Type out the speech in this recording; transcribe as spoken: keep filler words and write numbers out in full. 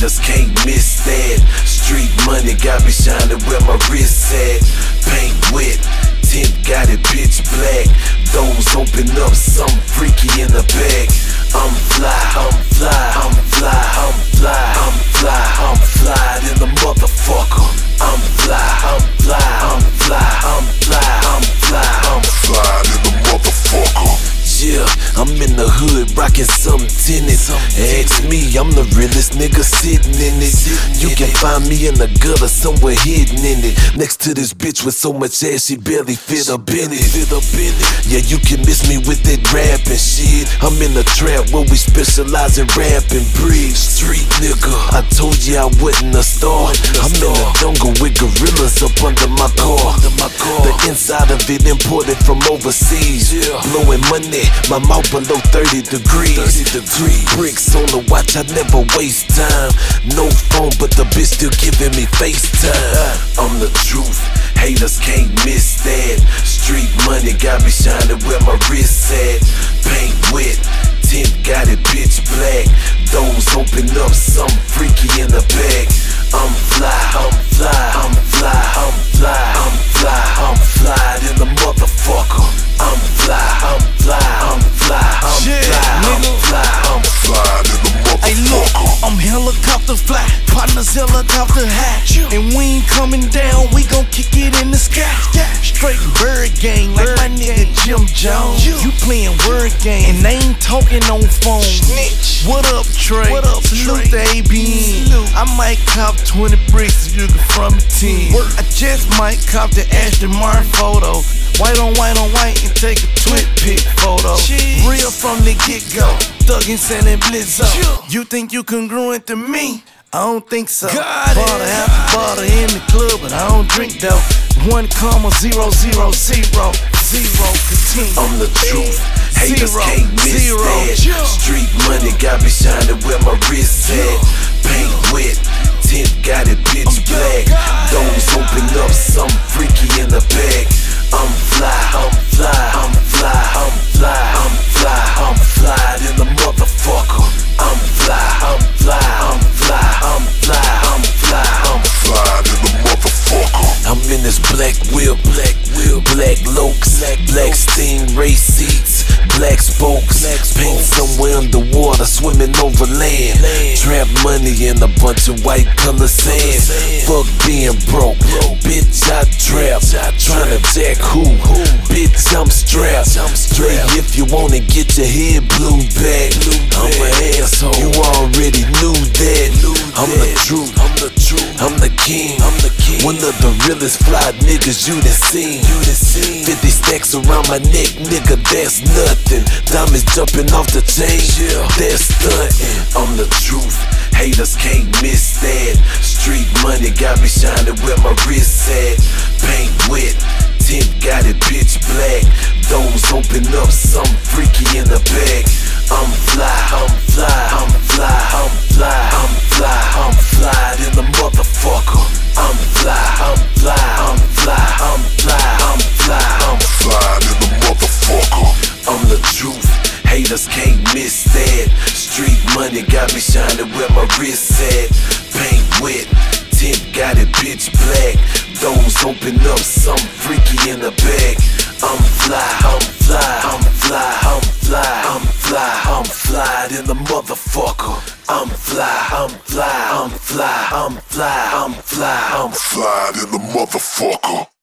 haters can't miss that. Street money got me shining where my wrist at. Paint wet, tint got it pitch black. Doors open up, some freaky in the back. I'm fly, I'm fly, I'm fly, I'm fly, I'm fly, I'm fly in the motherfucker. I'm fly, I'm fly, I'm fly, I'm fly, I'm fly, I'm fly in the motherfucker. Yeah, I'm in the hood, rockin' something tinted. Ask me, I'm the realest nigga sitting in it. You can find me in the gutter, somewhere hidden in it. Next to this bitch with so much ass, she barely fit up in it. Yeah, you can miss me with that rapping shit. I'm in the trap where we specialize in rap and breed. Street nigga, I told you I wasn't a star. I'm in the jungle with gorillas up under my car. The inside of it imported from overseas. Blowing money, my mouth below thirty degrees. Bricks on the watch, I never waste time. No phone, but the bitch still giving me FaceTime. I'm the truth, haters can't miss that. Street money got me shining where my wrist at. Paint wet, tint got it pitch black. Doors open up, some freaky in the back. I'm fly, I'm fly, I'm fly, I'm fly, I'm fly, I'm fly in the motherfucker. I'm fly, I'm fly, I'm fly, I'm yeah, fly, I'm nigga. fly, I'm fly in the motherfucker. Hey look, I'm helicopter fly, partners helicopter high. And we ain't coming down, we gon' kick it in the sky. Straight bird gang, like my nigga Jim Jones. You playin' word game, and they ain't talking on phone. What up, Trey? What up, Salute the A B N. I might cop twenty bricks if you can from a ten. I just might cop the Aston Martin photo. White on white on white and take a twin pic photo. Real from the get-go, thuggin' selling blizzo. You think you congruent to me? I don't think so. Bought a half a bottle in the club, but I don't drink though. One comma zero zero zero zero continue. I'm the truth, haters Zero, can't miss zero. that. Street money got me shining where my wrist at. Paint wet, tint got it pitch black. Doors open up, some freaky in the back. I'm fly, I'm fly, I'm fly, I'm fly, I'm fly, I'm fly in the motherfucker. I'm fly, I'm fly, I'm fly, I'm fly, I'm fly, I'm fly in the motherfucker. I'm in this black wheel, black wheel, black lokes, black stingray seats, black spokes, paint somewhere underwater, swimming over land. Trap money in a bunch of white color sand. Fuck being broke, bitch I trap, tryna jack who? Bitch I'm strapped, straight if you wanna get your head blew back. I'm an asshole, you already knew that. I'm the truth, I'm the truth, I'm the king, I'm the king. One of the realest fly niggas you done seen. Fifty stacks around my neck, nigga, that's nothing. Diamonds jumping off the chain, that's stunting. I'm the truth, haters can't miss that. Street money got me shining where my wrist at. Paint wet, tint got it pitch black. Doors open up, some freaky in the back. I'm fly, I'm fly, I'm fly, I'm fly, I'm fly, I'm fly in the motherfucker. I'm fly, I'm fly, I'm fly, I'm fly, I'm fly, I'm fly in the motherfucker. I'm the truth, haters can't miss that. Street money got me shining where my wrist at. Paint wet, tint got it pitch black. Doors open up, some freaky in the back. I'm fly, I'm fly, I'm fly, I'm fly, I'm fly, I'm fly in the motherfucker. I'm fly, I'm fly, I'm fly, I'm fly, I'm fly, I'm fly in the motherfucker.